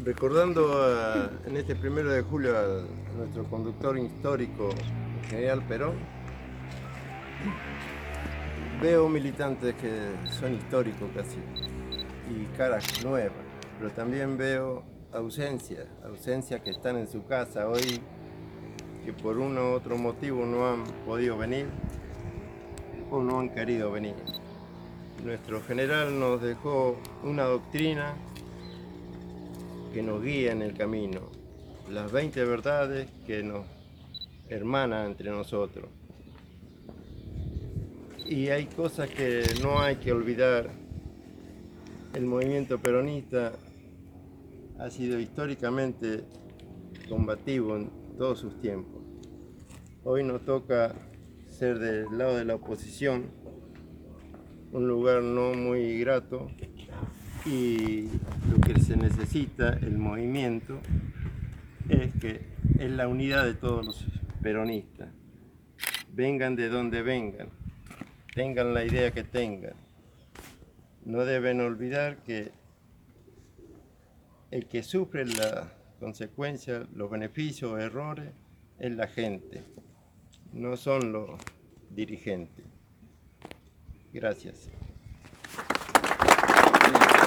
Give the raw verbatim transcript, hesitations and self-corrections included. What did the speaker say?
recordando a, en este primero de julio a nuestro conductor histórico, el general Perón, veo militantes que son históricos casi y caras nuevas, pero también veo ausencias, ausencias que están en su casa hoy, que por uno u otro motivo no han podido venir o no han querido venir. Nuestro general nos dejó una doctrina que nos guía en el camino, las veinte verdades que nos hermanan entre nosotros. Y hay cosas que no hay que olvidar. El movimiento peronista ha sido históricamente combativo en todos sus tiempos. Hoy nos toca ser del lado de la oposición, un lugar no muy grato, y lo que se necesita, el movimiento, es que es la unidad de todos los peronistas. Vengan de donde vengan, tengan la idea que tengan. No deben olvidar que el que sufre las consecuencias, los beneficios o errores, es la gente, no son los dirigentes. Gracias.